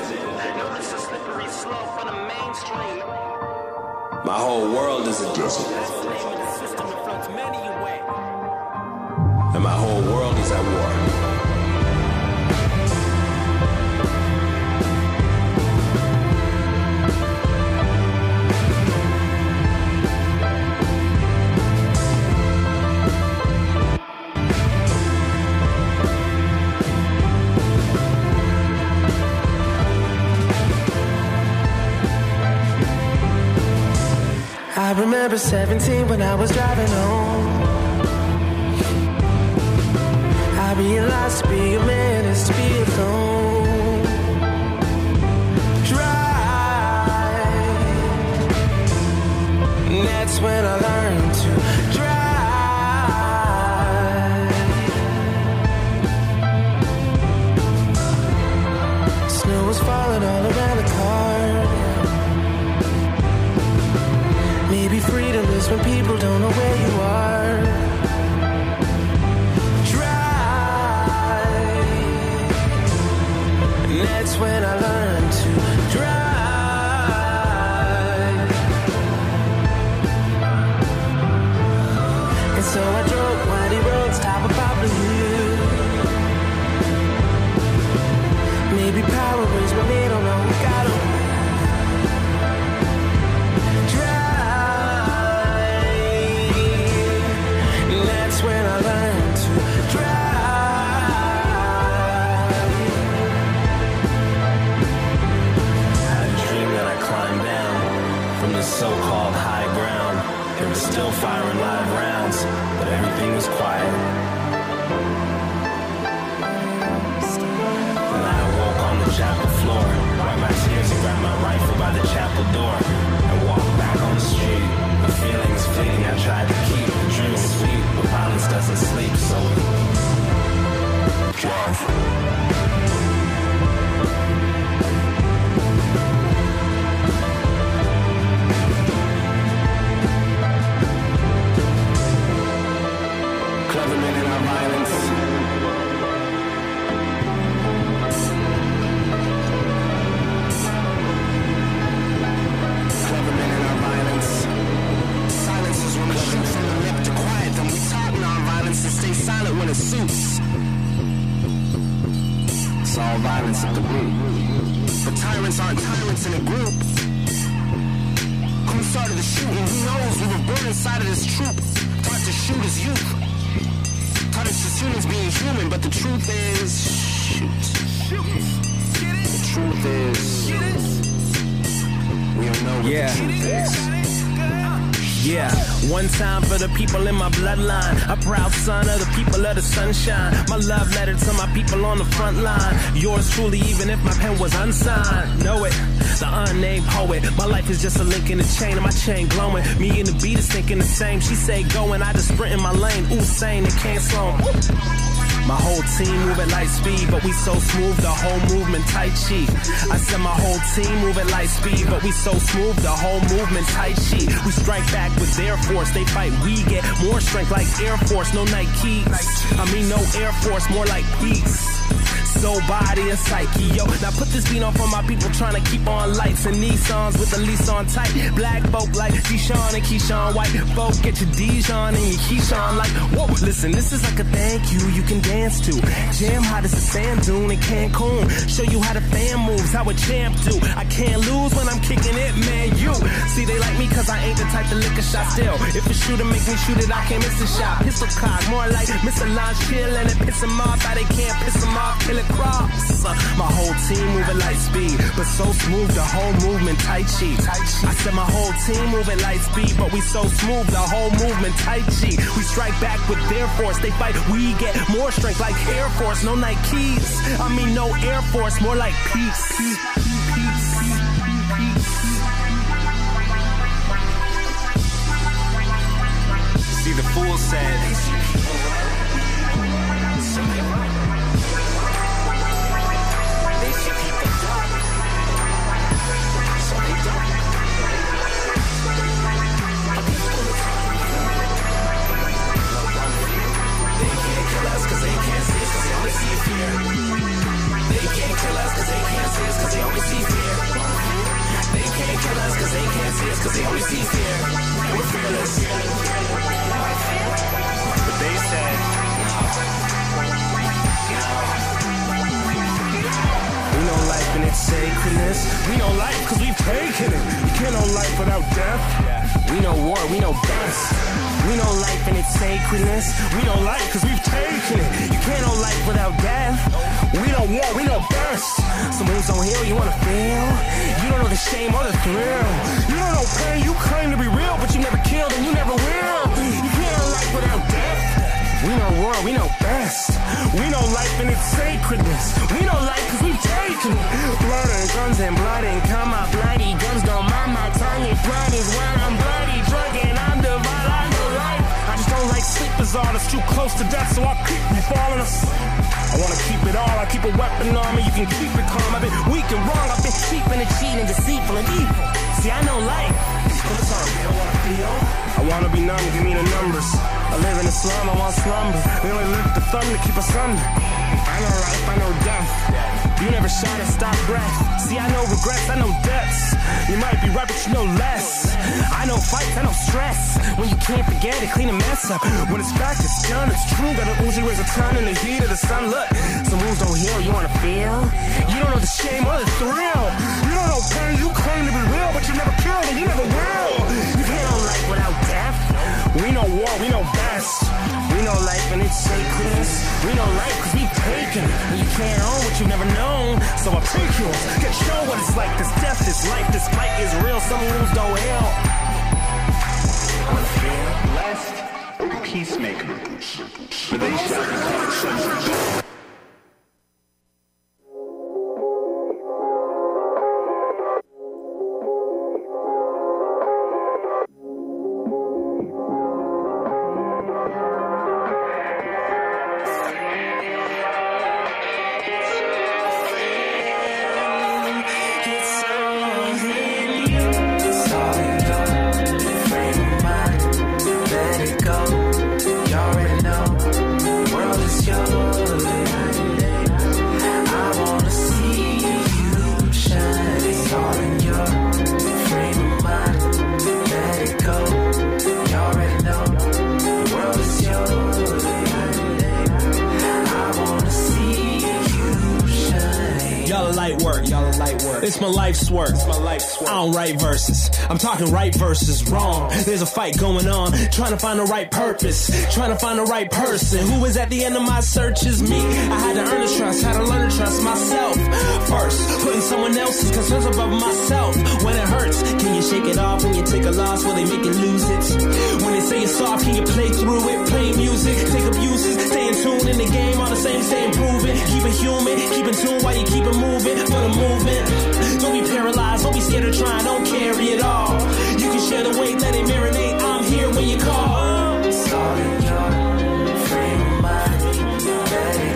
Speaker 8: My whole world is a desert. And my whole world is at war.
Speaker 10: I remember 17 when I was driving home. I realized to be a man is to be alone. Drive. And that's when I learned to drive. Snow was falling all around the car. Maybe freedom is when people don't know where you are. Drive. And that's when I learned to drive. And so I drove windy roads, top of Poplar Hill. Maybe power is what they don't know. Got 'em. When I learned to drive.
Speaker 8: I had a dream that I climbed down from the so-called high ground. They were still firing live rounds, but everything was quiet. And I awoke on the chapel floor, wiped my tears and grabbed my rifle by the chapel door, and walked back on the street. The feelings fleeting, I tried to keep the dream sweet, but violence doesn't sleep, so drive. Clever men in our violence. Clever men in our violence. Silence is when we shoot from the lip to quiet them. We talk non-violence and stay silent when it suits. It's all violence at the root. But tyrants aren't tyrants in a group. Who started the shooting? Who knows? We were born inside of this troop. Taught to shoot as youth. Taught us as humans being human, but the truth is... Shoot. The truth is... We don't know what the truth is. Yeah, one time for the people in my bloodline. A proud son of the people of the sunshine. My love letter to my people on the front line. Yours truly, even if my pen was unsigned. Know it, the unnamed poet. My life is just a link in the chain, and my chain glowing. Me and the beat is thinking the same. She say go, and I just sprint in my lane. Ooh, sane, it can't slow 'em. My whole team move at light speed, but we so smooth, the whole movement Tai Chi. I said my whole team move at light speed, but we so smooth, the whole movement Tai Chi. We strike back with their force, they fight, we get more strength like Air Force, no Nikes. I mean no Air Force, more like peace. Soul, body, and psyche, yo. Now put this beat on for my people trying to keep on lights and Nissans with the lease on tight. Black folk like Deshaun and Keyshawn. White folk get your Dijon and your Keyshawn like, whoa. Listen, this is like a thank you can dance to. Jam hot as a sand dune in Cancun. Show you how the fan moves, how a champ do. I can't lose when I'm kicking it, man, you. See, they like me cause I ain't the type to lick a shot still. If a shooter make me shoot it, I can't miss a shot. Pistol cock, more like Mr. Launch chill and it piss them off. How they can't piss them off, kill it cross. My whole team move at light speed, but so smooth, the whole movement Tai Chi. I said my whole team move at light speed, but we so smooth, the whole movement Tai Chi. We strike back with their force, they fight, we get more strength like Air Force, no Nikes. I mean no Air Force, more like peace. See, the fool said, they can't kill us cause they can't see us cause they only see fear. They can't kill us cause they can't see us cause they only see fear. We're fearless. But they said, we know life and its sacredness. We know life cause we've taken it. You can't know life without death. We know war, we know best. We know life and its sacredness. We know life cause we've taken it. You can't know life without death. We know war, we know best. Some wounds don't heal, you wanna feel. You don't know the shame or the thrill. You don't know pain, you claim to be real, but you never killed and you never will. You can't know life without death. We know war, we know best. We know life and its sacredness. We know life cause we've taken it. Blood and guns and blood and come out bloody. Guns don't mind my tongue, it blood is when I'm bloody. Drunk and I'm divine, I know life. I just don't like sleepers on us, too close to death, so I keep from falling us. I wanna keep it all, I keep a weapon on me, you can keep it calm. I've been weak and wrong, I've been cheap and cheating, deceitful and evil. See, I know life. I wanna be numb, give me the numbers. I live in a slum, I want slumber. We only lift the thumb to keep us under. I know life, I know death. You never shot a stop breath. See, I know regrets, I know debts. You might be right, but you know less. I know fights, I know stress. When you can't forget it, clean a mess up. When it's back, it's done, it's true. Got an Uzi, raise a ton in the heat of the sun. Look, some wounds don't heal, you wanna feel? You don't know the shame or the thrill. You don't know pain, you claim to be real, but you never killed and you never will. You can't know life without death. We know war, we know best. We know life and its sacredness. We know life cause we've taken it. And you can't own what you've never known. So I'll take yours. Get show what it's like. This death, this life, this fight is real. Some wounds don't heal. Blessed peacemaker. For they shall be called sons of God. It's my life's work. I don't write verses. I'm talking right verses wrong. There's a fight going on, trying to find the right purpose, trying to find the right person. Who is at the end of my search is me. I had to earn the trust, had to learn to trust myself first. Putting someone else's concerns above myself. When it hurts, can you shake it off? When you take a loss, will they make you lose it? When they say it's soft, can you play through it? Play music, take abuses, stay in tune in the game. All the same, stay improving. Keep it human, keep in tune while you keep it moving. For the movement. Don't be paralyzed, don't be scared of trying, don't carry it all. You can share the weight, let it marinate. I'm here when you call. It's all in your frame of mind.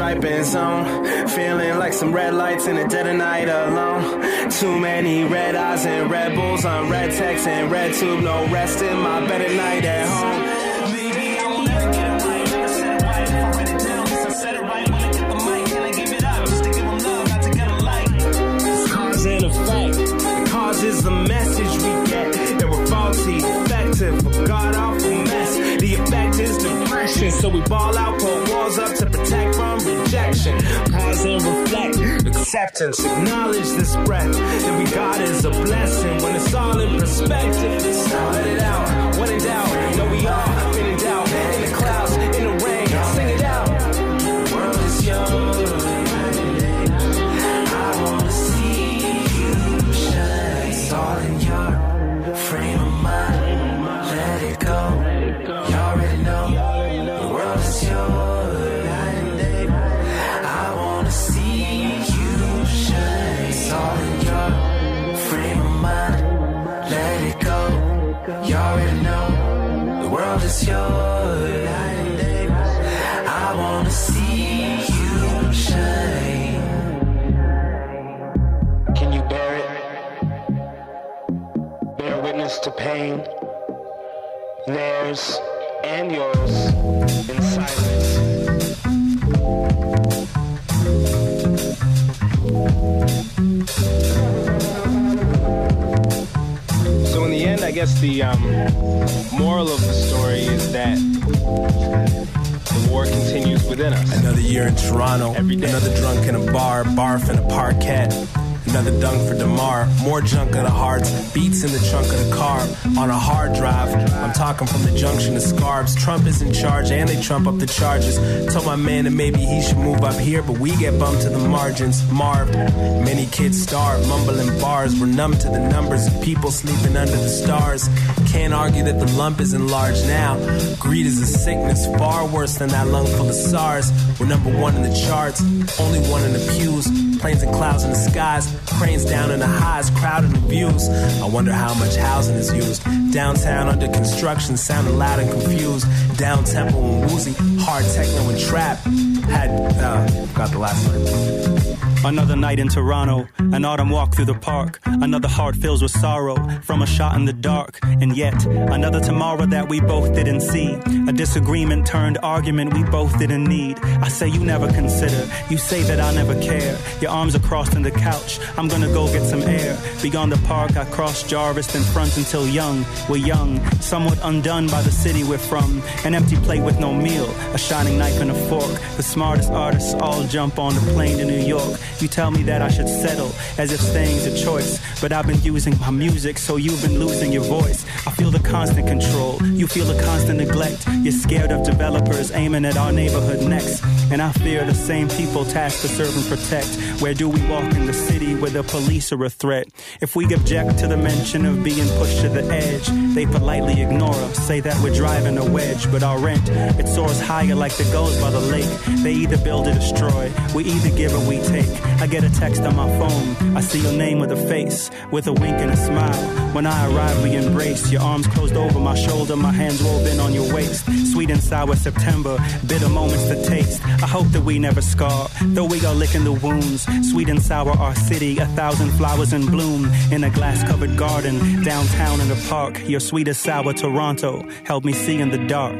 Speaker 8: swiping zone. Feeling like some red lights in the dead of night alone. Too many red eyes and Red Bulls on red text and red tube. No rest in my bed at night at home. Maybe I will never get it right. Never said it right. If I read it down, at least I said it right. When I get the mic and I give it up. Just to give them love, not to get a like. It's cause and effect. The cause is the message we get. That we're faulty, effective, a god-awful mess. The effect is depression. So we ball out, put walls up to protect from rejection. Pause and reflect. Acceptance, acknowledge this breath that we got is a blessing. When it's all in perspective, let it out, when in doubt. Know we all been in doubt. In the clouds, in the rain, sing it out. The world is yours. I wanna see you shine. It's all in your frame of mind. Let it go. You already know the world is yours. I wanna see you shine. It's all in your frame of mind. Let it go. You already know the world is yours. I wanna see you shine. Can you bear it? Bear witness to pain. Theirs and yours in silence. So in the end, I guess the moral of the story is that the war continues within us.
Speaker 6: Another year in Toronto,
Speaker 8: every day.
Speaker 6: Another drunk in a bar, barf in a parquet. Another dunk for DeMar, more junk of the hearts, beats in the trunk of the car. On a hard drive, I'm talking from the junction of Scarbs. Trump is in charge and they trump up the charges. Told my man that maybe he should move up here, but we get bumped to the margins. Marved, many kids starve, mumbling bars. We're numb to the numbers of people sleeping under the stars. Can't argue that the lump isn't large now. Greed is a sickness far worse than that lung full of SARS. We're number one in the charts, only one in the pews. Planes and clouds in the skies, cranes down in the highs, crowded in views. I wonder how much housing is used. Downtown under construction, sounding loud and confused. Down tempo and woozy, hard techno and trap. Got the last line.
Speaker 11: Another night in Toronto, an autumn walk through the park. Another heart fills with sorrow from a shot in the dark. And yet, another tomorrow that we both didn't see. A disagreement turned argument we both didn't need. I say you never consider, you say that I never care. Your arms are crossed on the couch, I'm gonna go get some air. Beyond the park, I cross Jarvis, then front until young. We're young, somewhat undone by the city we're from. An empty plate with no meal, a shining knife and a fork. The smartest artists all jump on the plane to New York. You tell me that I should settle, as if staying's a choice. But I've been using my music, so you've been losing your voice. I feel the constant control, you feel the constant neglect. You're scared of developers aiming at our neighborhood next. And I fear the same people tasked to serve and protect. Where do we walk in the city where the police are a threat? If we object to the mention of being pushed to the edge, they politely ignore us, say that we're driving a wedge. But our rent, it soars higher like the gulls by the lake. They either build or destroy, we either give or we take. I get a text on my phone, I see your name with a face, with a wink and a smile. When I arrive we embrace, your arms closed over my shoulder, my hands woven on your waist. Sweet and sour September, bitter moments to taste. I hope that we never scar, though we are licking the wounds. Sweet and sour our city, 1,000 flowers in bloom. In a glass-covered garden, downtown in the park. Your sweet and sour Toronto, help me see in the dark.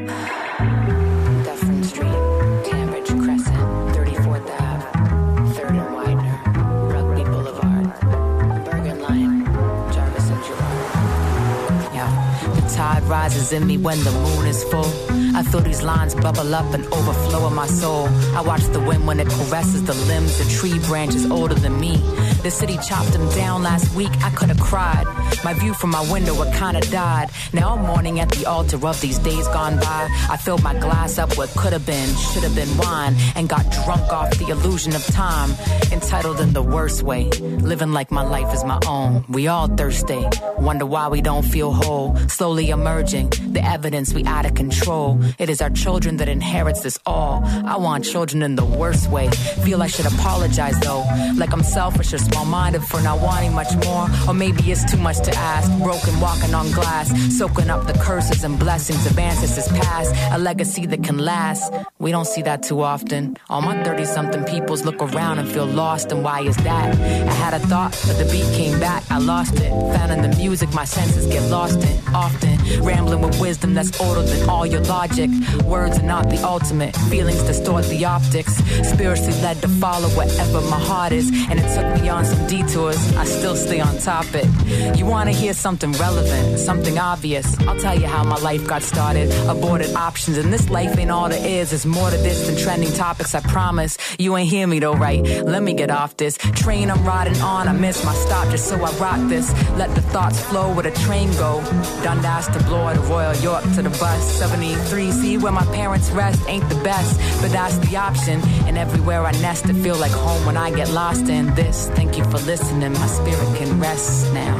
Speaker 12: Dufferin Street, Cambridge Crescent, 34th Ave, 3rd and Widener, Rugby Boulevard, Bergen Line, Jarvis and Girard. Yeah, the tide rises in me when the moon is full. I feel these lines bubble up and overflow in my soul. I watch the wind when it caresses the limbs of tree branches older than me. The city chopped them down last week, I could have cried. My view from my window, it kinda died. Now I'm mourning at the altar of these days gone by. I filled my glass up what could have been, should have been wine, and got drunk off the illusion of time. Entitled in the worst way, living like my life is my own. We all thirsty, wonder why we don't feel whole. Slowly emerging, the evidence we out of control. It is our children that inherits this all. I want children in the worst way. Feel I should apologize though, like I'm selfish or
Speaker 13: while minded for not wanting much more. Or maybe it's too much to ask. Broken, walking on glass, soaking up the curses and blessings of ancestors past. A legacy that can last. We don't see that too often. All my 30-something peoples look around and feel lost. And why is that? I had a thought, but the beat came back. I lost it. Found in the music, my senses get lost in. Often, rambling with wisdom that's older than all your logic. Words are not the ultimate. Feelings distort the optics. Spiritually led to follow wherever my heart is. And it took me on some detours. I still stay on topic. You wanna hear something relevant, something obvious? I'll tell you how my life got started. Aborted options, and this life ain't all there is. There's more to this than trending topics, I promise. You ain't hear me though, right? Let me get off this train I'm riding on. I miss my stop just so I rock this. Let the thoughts flow where the train go. Dundas to Bloor to Royal York to the bus 73. See where my parents rest ain't the best, but that's the option. And everywhere I nest to feel like home when I get lost in this. Thank you for listening. My spirit can rest now.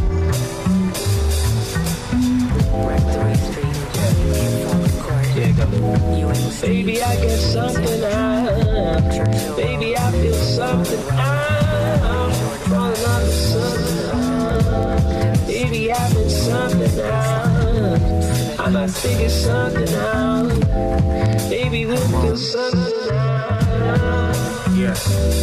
Speaker 10: Baby, I get something out. Baby, I feel something out. Falling on the sun. Baby, I've been something out. I might figure something out. Baby, we'll feel something out.
Speaker 8: Yeah.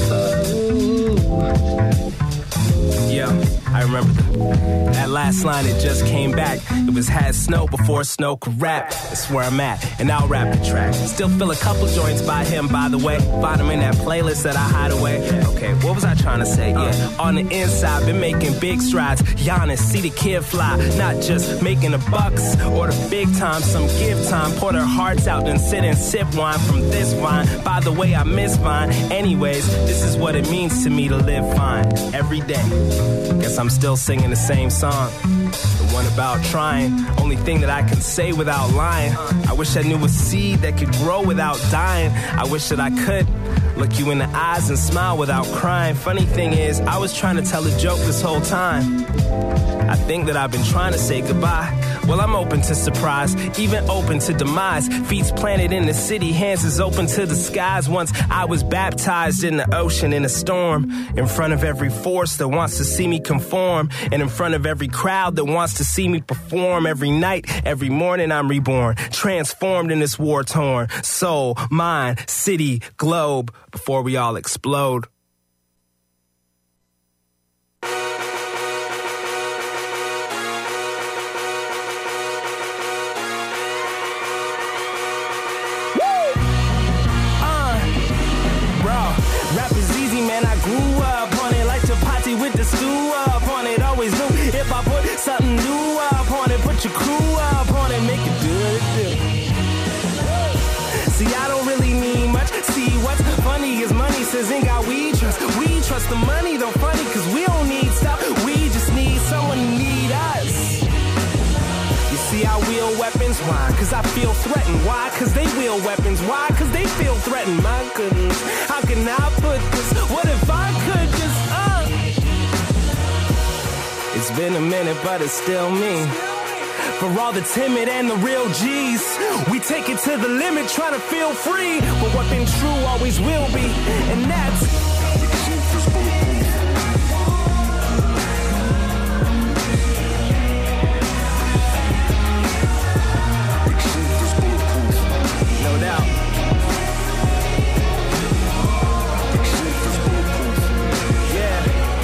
Speaker 8: Yeah, I remember that last line, it just came back. It was had snow before snow could rap. That's where I'm at, and I'll rap the track. Still feel a couple joints by him, by the way. Find him in that playlist that I hide away. Okay, what was I trying to say? Yeah, on the inside, been making big strides. Giannis, see the kid fly. Not just making the bucks or the big time, some give time. Pour their hearts out and sit and sip wine from this vine. By the way, I miss vine. Anyways, this is what it means to me to live fine every day. Guess I'm still singing the same song. The one about trying. Only thing that I can say without lying. I wish I knew a seed that could grow without dying. I wish that I could look you in the eyes and smile without crying. Funny thing is, I was trying to tell a joke this whole time. I think that I've been trying to say goodbye. Well, I'm open to surprise, even open to demise. Feet's planted in the city, hands is open to the skies. Once I was baptized in the ocean in a storm. In front of every force that wants to see me conform. And in front of every crowd that wants to see me perform. Every night, every morning I'm reborn. Transformed in this war-torn soul, mind, city, globe. Before we all explode. Rap is easy, man, I grew up on it. Like chapati with the stew up on it. Always knew if I put something new up on it. Put your crew up on it, make it good. See, I don't really need much. See, what's funny is money says ain't got we trust. We trust the money, though funny, cause we don't need stuff. We just need someone to need us. You see, I wield weapons, why? Cause I feel threatened. Why? Cause they wield weapons. Why? Cause they feel threatened. My goodness, how can I put this? What if I could just, It's been a minute, but it's still me. For all the timid and the real G's, we take it to the limit, try to feel free. But what been true always will be, and that's no doubt. Yeah.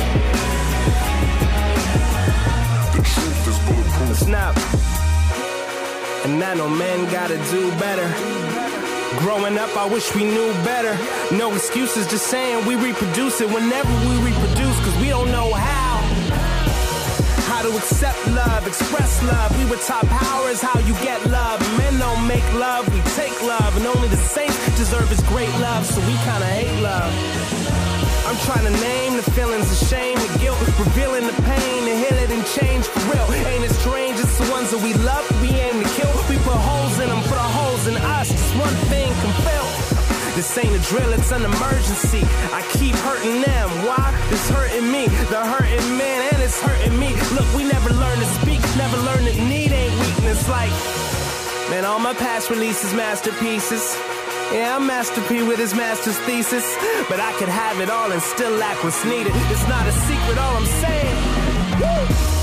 Speaker 8: Snap. And I know men gotta do better. Growing up, I wish we knew better. No excuses, just saying we reproduce it whenever we reproduce, cause we don't know how. How to accept love, express love. We were taught power is how you get love. Men don't make love, we take love. And only the saints deserve his great love, so we kinda hate love. I'm trying to name the feelings of shame and guilt, revealing the pain and heal it and change for real. Ain't it strange, it's the ones that we love, we aim to kill. We put holes in them, put our holes in us. Just one thing can fill. This ain't a drill, it's an emergency. I keep hurting them, why? It's hurting me, the hurting man, and it's hurting me. Look, we never learn to speak, never learn that need ain't weakness. Like, man, all my past releases, masterpieces. Yeah, I'm Master P with his master's thesis, but I could have it all and still lack what's needed. It's not a secret, all I'm saying. Woo!